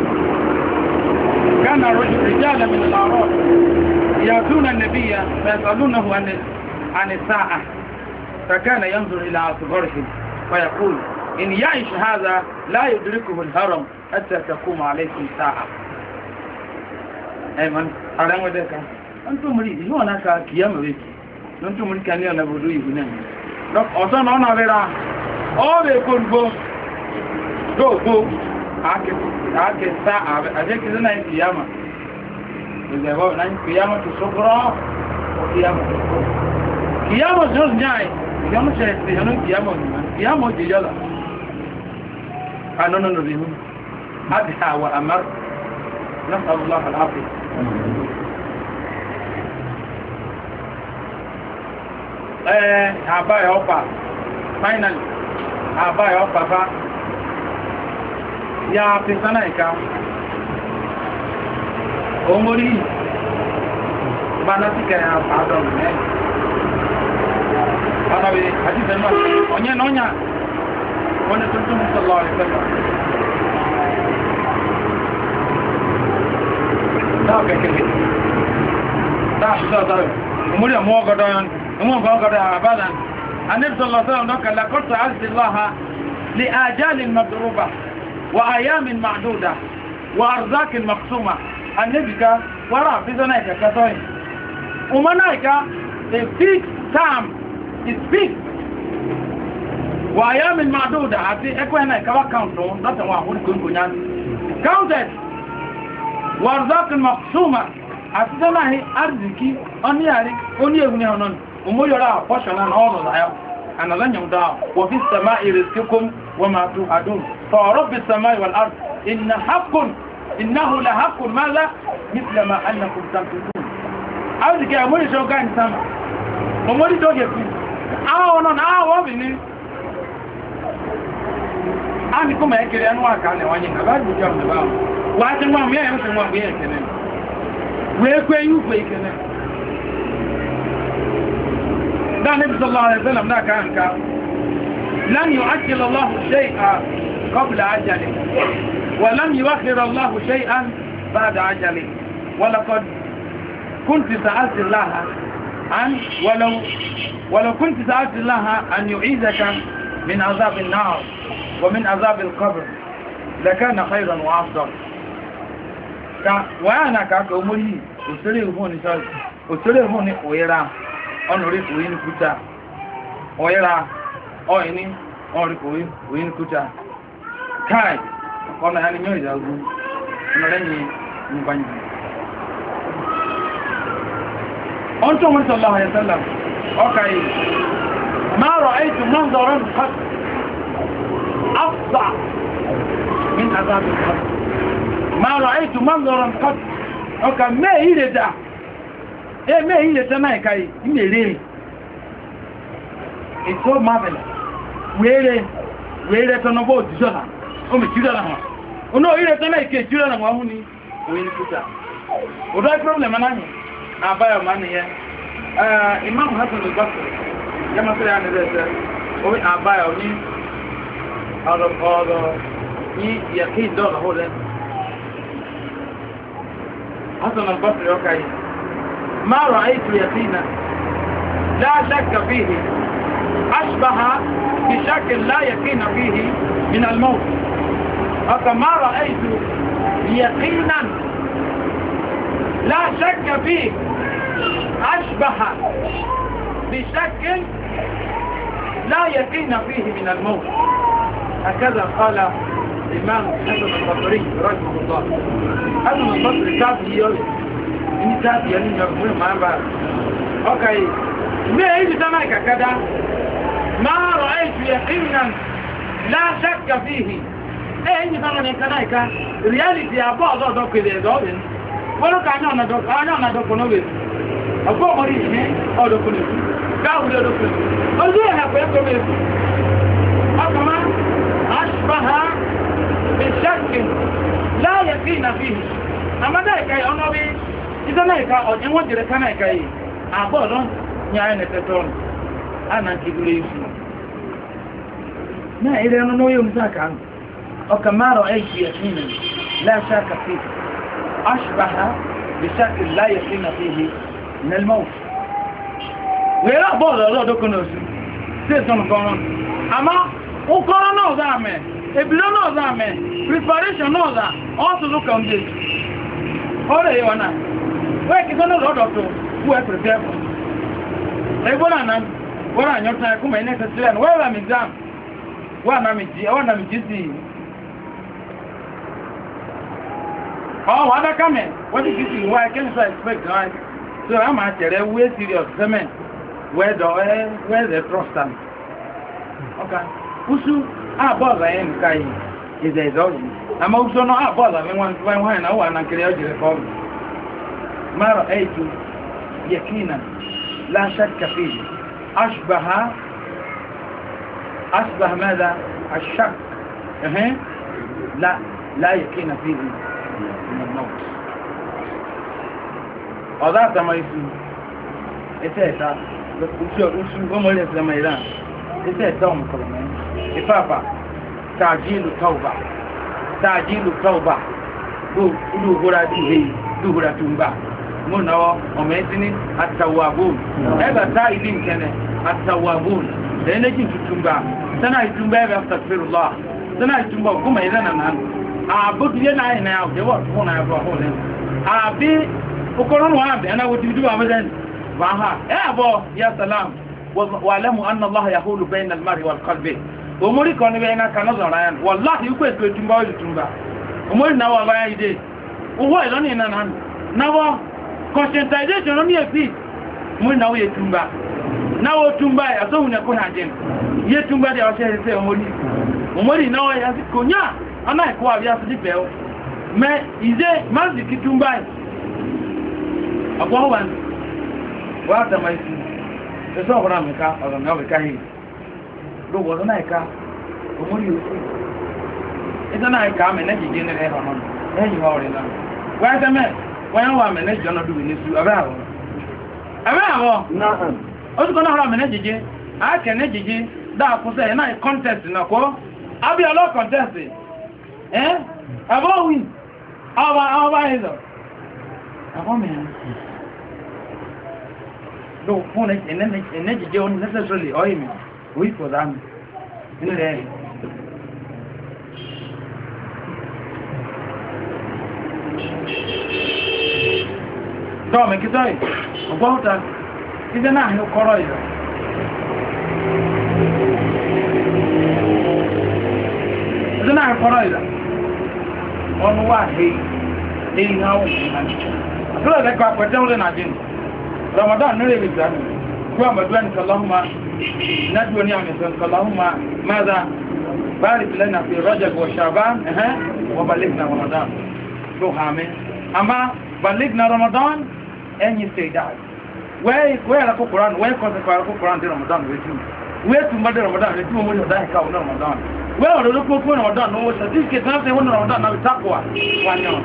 كان رجالا من الأعراب يأتون النبي فيسألونه عن عن الساعة فكان ينظر إلى أصغرهم فيقول إن يعيش هذا لا يدركه الهرم حتى تقوم عليكم ساعة أيمن أعلم ذلك أنتم مريد هو أنا كيام بيك أنتم مريد كان يوم نبودو يبنان لك أصلا أنا برا أو بيكون بو دو بو ake saa aje kizana kiyama ndio na kiyama tusokro kiyama kiyama zote nyai kiyama chere kiyama kiyama kiyama jijala anono no bihu hadha wa amar nasal Allah al-afiyah eh abai opa finally abai opa fa ya pesana ika omori bana tika ya pardon me bana we hadith no onya nonya ona tuntum sallallahu alaihi wasallam kekele ta shi ta ta umuri mo godan mo godan abadan النبي صلى الله عليه وسلم قال لقد سألت الله لآجال مضروبة وأيام معدودة وأرزاق مقسومة النبي قال وراء في ذنائك كثير ومنائك a fixed time is fixed وأيام معدودة أتي أكو هنا كوا كاونتون لا توا هون كون كونان counted وأرزاق مقسومة أتي ذنائي أرزقي أنياري أنياري هنون ومولى فشلنا نور العيال أنا لن يمدع وفي السماء رزقكم وما توعدون فرب السماء والأرض إن حق إنه لحق ماذا مثل ما أنكم تنطقون أولئك يا مولى شو كان سما ومولى شو يفعل آه ونن آه وابني أنا كم هيكلي أنا وكان واني نبأ بجام نبأ وأنتم ما مية يوم ما بيه كنن ويكوي يوفي كنن ده النبي صلى الله عليه وسلم ده كان كان لن يعجل الله شيئا قبل عجله ولم يؤخر الله شيئا بعد عجله ولقد كنت سألت الله عن ولو ولو كنت سألت الله أن يعيذك من عذاب النار ومن عذاب القبر لكان خيرا وأفضل وأنا كأمري أسري هوني أسري هوني ويرا ọ̀nàrí kò yí ní kúta ọ̀yẹ́ra ọ̀yẹ́ni ọ̀rí kò yí ní kúta káì ọ̀nà ya ni yóò ìdágú ọ̀nàrẹ́yìn nígbànyì ọ̀n tó mọ́sí Allah ya sallam ọkà yìí máa rọ̀ ẹ̀tù mọ́ndọ̀rọ̀ nǹkan afza min azabi nǹkan máa rọ̀ ẹ̀tù mọ́ndọ̀rọ̀ nǹkan ọkà mẹ́ ìrẹ̀dà eme ile tana ikai imere it's so marvelous were were tono bo dijola o me dijola ho ono ile tana ike dijola na hu ni we ni kuta o do problem anani abayo mani ye eh imam hasan al-basri yama sere ane dese o abayo ni ado ado ni yaqin do ho le hasan al-basri okay ما رأيت يقينا لا شك فيه أشبه بشكل لا يقين فيه من الموت فما رأيت يقينا لا شك فيه أشبه بشكل لا يقين فيه من الموت هكذا قال الإمام حسن البصري رحمه الله حسن البصري كافي يقول ní táàbí ẹni ìjọba máa bá ọkà yìí ní èyí tí sánà ìkàkádá máa rọ̀ ẹ̀jù ẹ̀kìrìnàn láṣẹ́kà fíhì èyí tí sánà ìkàkádá ìká reality àbọ̀ ọ̀dọ̀ pèlè ẹ̀dọ́ọ̀bìn wọ́n ká ní ọ̀nà dọ́kùn náà wèé ọgbọ́ ọmọdé ìṣẹ́ ọ̀dọ̀kùn èkú gáwùlé ọdọ̀kùn ojú ẹ̀hẹ̀kọ̀ ẹ̀kọ̀ èkú ọkàmá aṣbáha ìṣẹ́kìn láyẹ̀kì ìnàfíhì àmọ́dá ìkà ọ̀nà bí ìdáná ìka ọ̀nyẹ́ wọ́n jẹ́rẹ̀ ká náà ìka yìí àbọ̀ ọ̀dọ́ ní ayé nẹ̀tẹ̀tọ́nù àná kìdúró ìfú náà ilẹ̀ ẹnu náà yóò mú sáà kàánù ọkà márùn ẹ̀jì ẹ̀sìn láṣà kàfí aṣbáha bìṣàkì láyé sí nà fi hì nẹ́lmọ́ọ̀f wẹ́rẹ́ bọ́ọ̀lù ọlọ́dọ́kọ̀ náà sí sí ìsọ̀nù kọ́rọ̀ àmọ́ ó kọ́rọ̀ náà zá mẹ́ ebìlọ́ náà zá mẹ́ preparation náà zá ọ́sùlù kàndé ọ̀rẹ́ yìí wọn náà wẹ́ẹ̀kì sọ́nà lọ́dọ̀ tó wú ẹ prepare for ẹgbọ́n náà wọ́n náà yọ̀tán ẹkún mẹ́ inẹ́sẹ̀ sílẹ̀ ní wọ́n rà mí exam wọ́n náà mi jí sí ọwọ́ adákámẹ̀ wọ́n ti jí sí wọ́n ẹkẹ́ nísà expect náà so a máa tẹ̀rẹ̀ wé serious sẹ́mẹ̀ wẹ́ẹ̀dọ̀ wẹ́ẹ̀dẹ̀ trust am ọkà kúsù àbọ̀ọ̀lù ayé nìka yìí ìzẹ̀ ìzọ́rù àmọ́ kúsù náà àbọ̀ọ̀lù àmì wọn wọ́n náà wà náà kiri ọjọ́ kọ́ọ̀lù ما رأيت يقينا لا شك فيه أشبه أشبه ماذا الشك أه. لا لا يقين فيه من الموت وذات ما يسوي إتاتا وشو وشو هم اللي يسلم إيران إتاتا هم كلامين إفافا تعجيل التوبة تعجيل التوبة هو هو هو رادي هي duhura tumba mo nawo o metini at-tawwabun eba ta idin kene at-tawwabun da ne jin tumba sana itumba eba astaghfirullah sana itumba kuma idan nan a butu yana ina ya de wa ko na ba ho ne a bi ukoron wa be na wodi duba madan ba ha e abo ya salam wa alamu anna Allah yahulu bayna al-mar'i wal qalbi umuri kono be na kana zora yan wallahi ko e tumba wa tumba umuri na wa ba ide uwo ilo ni na nan na wa conscientization on ye umuri na wo ye tumba na wo tumba ya so huna ko na jen ye tumba de o se se umuri umuri na wa ya konya ana ko abia se pe o me ize mazi kitumba agwa wan wa ta mai eso hora me ka o na me ka hi do wo na ka umuri o ida na ka me na jije ne re ha no eyi wa ore na wa ta me wa wa me na jono du ni su aba awo aba awo na o ko na hora me na jije a ke na jije da ko se na contest na ko abi alo contest eh abo win aba aba hizo abo me do phone ene ene ene jije on necessarily o imi we for them in there do me kitoi ogota ide na hi okoro ido ide na okoro ido on wa he he now so le ka kwete ule na jin Ramadan nile bizani kwa madwani Allahumma nadwani amsan Allahumma madha barik lana fi Rajab wa Sha'ban eh wa balighna Ramadan do hame ama balighna Ramadan and you say that where where la Quran where ko ko ko Quran de Ramadan we tu we tu made Ramadan we tu mo da ka na Ramadan where do ko ko Ramadan no certificate na se wona Ramadan na takwa wanyo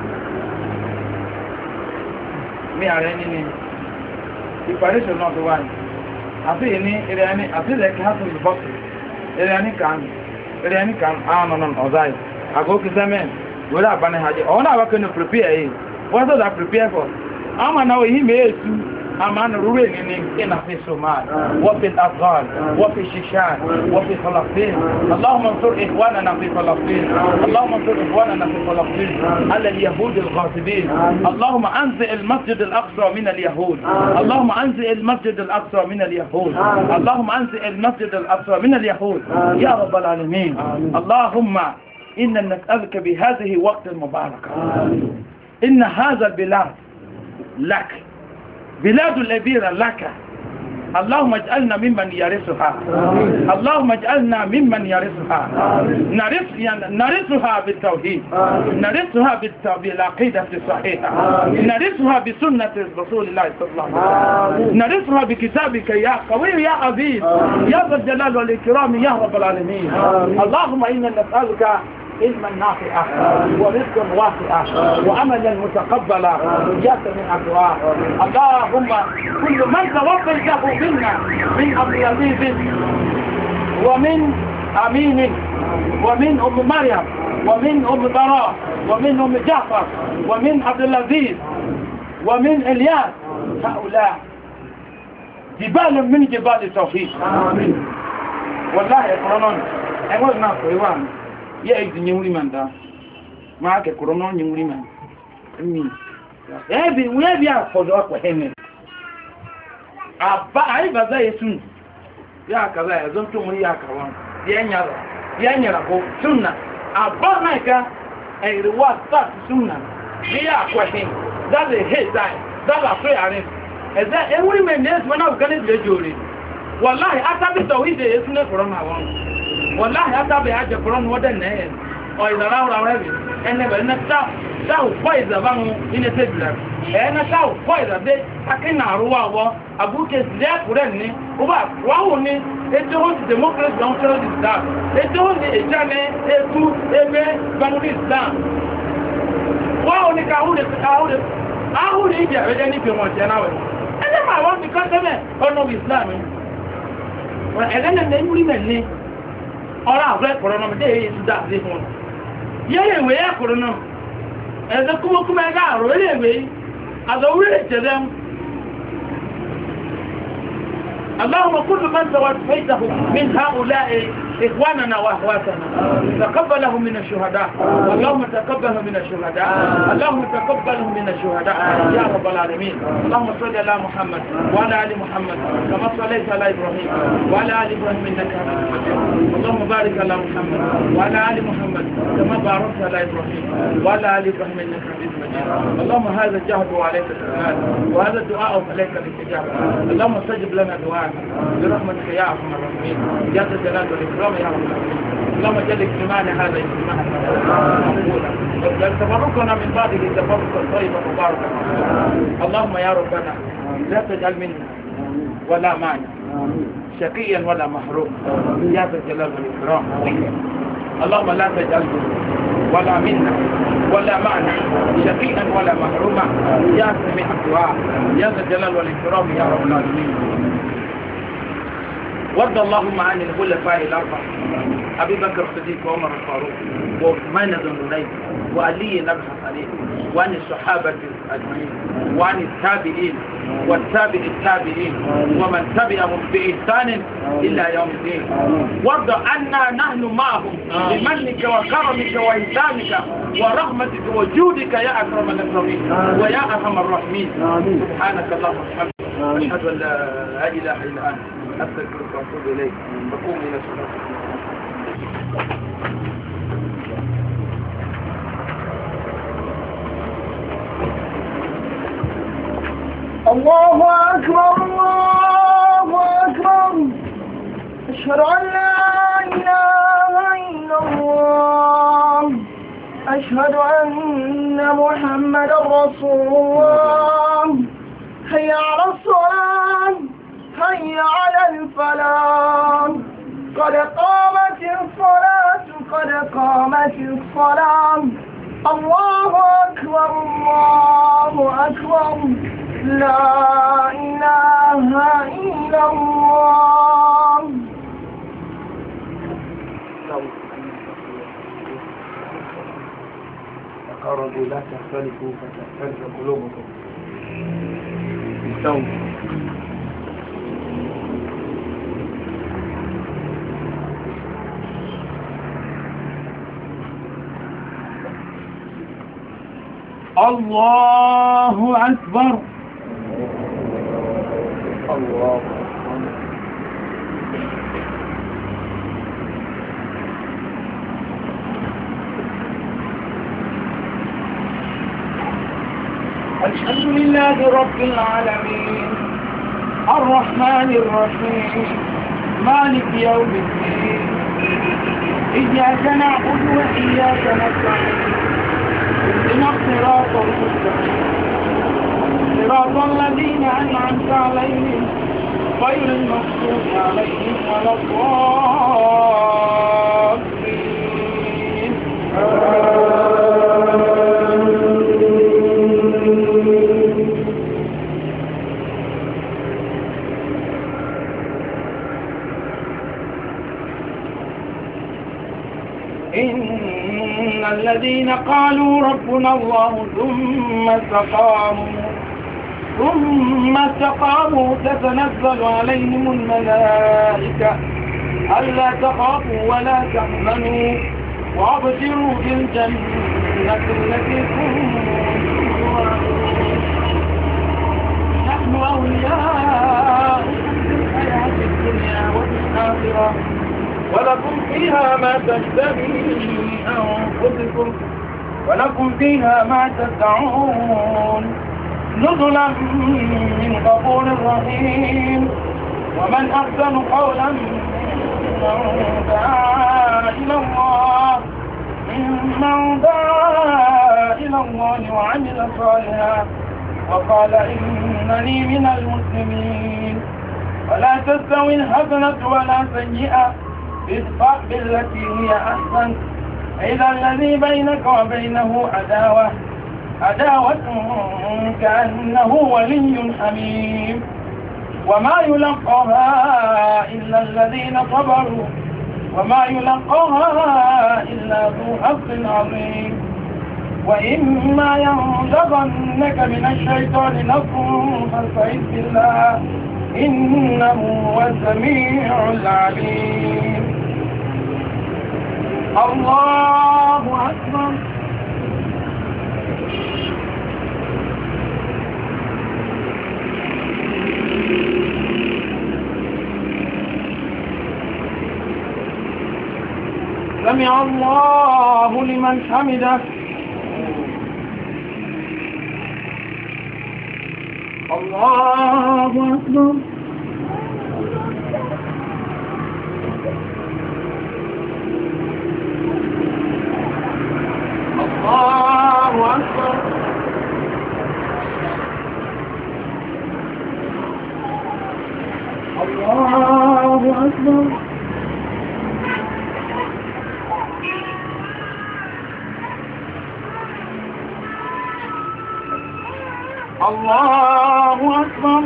mi are ni ni preparation not the one afi ni ere ani afi le ka to box ere ani kan ere ani kan ah no no ozai ago kizamen wala bana haje ona wa can prepare eh what does that prepare for ama na we me esu ama na ruwe ni ni ina fi Somal wa fi Afghan wa fi Shishan wa fi Palestine Allahumma ansur ikhwanana fi Palestine Allahumma ansur ikhwanana fi Palestine ala al-yahud al-ghasibin Allahumma anzi al-masjid al-aqsa min al-yahud Allahumma anzi al-masjid al-aqsa min al-yahud Allahumma anzi al-masjid al-aqsa min al-yahud ya rabb al-alamin Allahumma inna nas'aluka bi hadhihi waqt al-mubarak إن هذا البلاد لك بلاد الأبيرة لك اللهم اجعلنا ممن يرثها اللهم اجعلنا ممن يرثها نرث نرثها بالتوحيد نرثها بالعقيدة الصحيحة نرثها بسنة رسول الله صلى الله عليه وسلم نرثها بكتابك يا قوي يا عزيز يا ذا الجلال والإكرام يا رب العالمين اللهم إنا نسألك علما نافعا ورزقا واسعا وعملا متقبلا إياك من أدعاء اللهم كل من توفيته منا من أبي عزيز ومن أمين ومن أم مريم ومن أم براء ومن أم جعفر ومن عبد العزيز ومن إلياس هؤلاء جبال من جبال التوحيد آمين والله يا قرآن أقول ناس ويوان ya ezi nyewuri manda ma ke korono nyewuri man mi ebi we bi afodo akwa heme aba ai baza yesu ya kaza ya zonto muri ya kawan ya nyara ya nyara ko sunna aba na ka ai rewa start sunna bi ya kwa he that the hate die that la free are eza ewuri men yes mana ukane de jore wallahi atabi tawhid yesu ne korona won wallahi hata be haje Quran wadan ne o idara ora ora bi enne be na ta ta u faiza bangu ine tebla e na ta u faiza be akina ruwa wo abuke zia Quran ni uba wa ni eto ho democracy don tell this that eto ni ejane etu ebe bangu Islam wa ni ka hu de ka hu de ahu ni je be ni pe mo je na we ene ma wa ni ka teme ono Islam wa ene ne muri men ni ọ̀rọ̀ àwẹ́ kòrónà mẹ́tẹ́ èyí tó dáa sí fún yẹ́yẹ̀ ìwé ẹ̀ kòrónà ẹ̀ẹ́dẹ́ kúmọ́kúmọ́ ẹgbẹ́ àrò eléèwé àdọ̀wúrẹ̀ ìtẹ̀lẹ́m اللهم كل من توفيته من هؤلاء إخواننا وأخواتنا تقبلهم من الشهداء اللهم تقبلهم من الشهداء اللهم تقبلهم من الشهداء يا رب العالمين اللهم صل على محمد وعلى آل محمد كما صليت على إبراهيم وعلى آل إبراهيم إنك حميد مجيد اللهم بارك على محمد وعلى آل محمد كما باركت على إبراهيم وعلى آل إبراهيم إنك حميد مجيد اللهم هذا الجهد وعليك السلام وهذا الدعاء عليك الاستجابة اللهم استجب لنا دعاءنا برحمتك يا أرحم الراحمين يا ذا الجلال والإكرام يا رب العالمين اللهم جل اجتماعنا هذا اجتماعا مقبولا واجعل تفرقنا من بعده تفرقا طيبا مباركا اللهم يا ربنا لا تجعل منا ولا معنا شقيا ولا محروم يا ذا الجلال والإكرام اللهم لا تجعل ولا منا ولا معنا شقيا ولا محروما يا سميع الدعاء يا ذا الجلال والإكرام يا رب العالمين وارض اللهم عن الخلفاء الأربعة أبي بكر الصديق وعمر الفاروق وعثمان ذو النورين وعلي بن الحسنين وعن الصحابة أجمعين وعن التابعين والتابع التابعين ومن تبعهم بإحسان إلى يوم الدين وارض عنا نحن معهم بمنك وكرمك وإحسانك ورحمتك وجودك يا أكرم الأكرمين ويا أرحم الراحمين سبحانك اللهم وبحمدك أشهد أن لا إله إلا أنت أستغفرك وأتوب إليك وقوم إلى صلاتك الله أكبر الله أكبر أشهد أن لا إله إلا الله أشهد أن محمدا رسول الله حي على الصلاة حي على الفلاح قد قامت الصلاة قد قامت الصلاة الله أكبر الله أكبر لا إله إلا الله تقربوا لا تختلفوا فتختلف قلوبكم استووا الله أكبر الله الحمد لله رب العالمين الرحمن الرحيم مالك يوم الدين إياك نعبد وإياك نستعين اهدنا الصراط المستقيم صراط الذين أنعمت عليهم غير المغضوب عليهم ولا الضالين إن الذين قالوا ربنا الله ثم استقاموا ثم استقاموا تتنزل عليهم الملائكة ألا تخافوا ولا تحزنوا وابشروا بالجنة التي كنتم توعدون نحن أولياؤكم في الحياة الدنيا وفي الآخرة ولكم فيها ما تشتهي أنفسكم ولكم فيها ما تدعون نزلا من غفور رحيم ومن أحسن قولا ممن دعا إلى الله ممن دعا إلى الله وعمل صالحا وقال إنني من المسلمين ولا تستوي الحسنة ولا سيئة ادفع بالتي هي أحسن إذا الذي بينك وبينه عداوة عداوة كأنه ولي حميم وما يلقاها إلا الذين صبروا وما يلقاها إلا ذو حظ عظيم وإما ينزغنك من الشيطان نزغ فاستعذ بالله إنه هو السميع العليم. الله أكبر. سمع الله لمن حمده. الله أكبر. الله أكبر. الله أكبر. الله أكبر.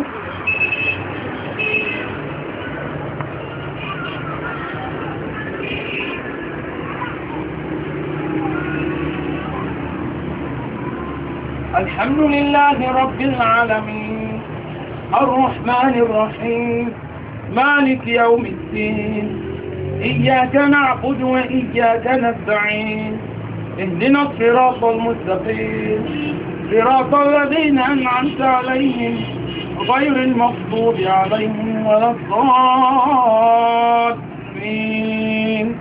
الحمد لله رب العالمين الرحمن الرحيم مالك يوم الدين إياك نعبد وإياك نستعين اهدنا الصراط المستقيم صراط الذين أنعمت عليهم غير المغضوب عليهم ولا الضالين.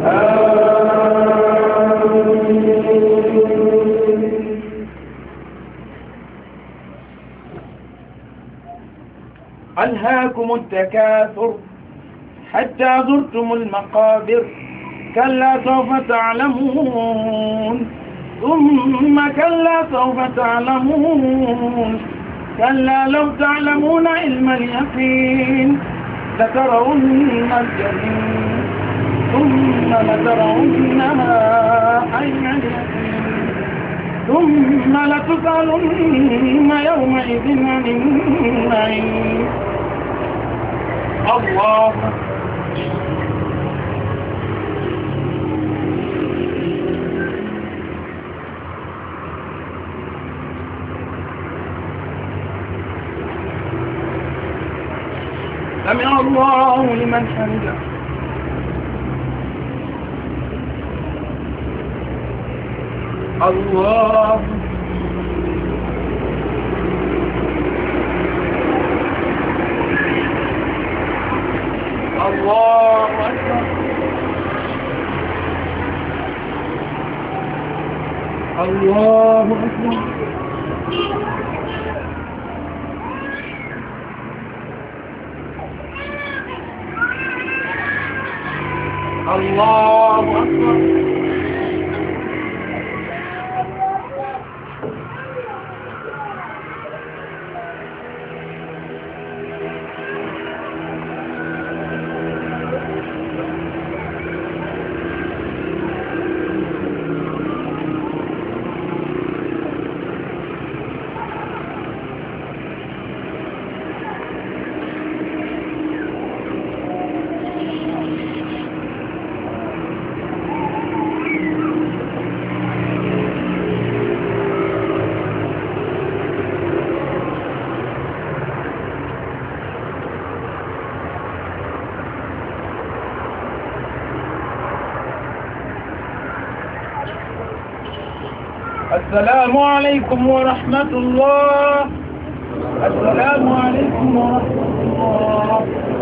ألهاكم التكاثر حتى زرتم المقابر كلا سوف تعلمون ثم كلا سوف تعلمون كلا لو تعلمون علم اليقين لترون الجحيم ثم لترونها عين اليقين ثم لتسألن يومئذ عن النعيم. الله سمع الله لمن حمده. الله الله أكبر. الله أكبر. الله أكبر. السلام عليكم ورحمة الله. السلام عليكم ورحمة الله.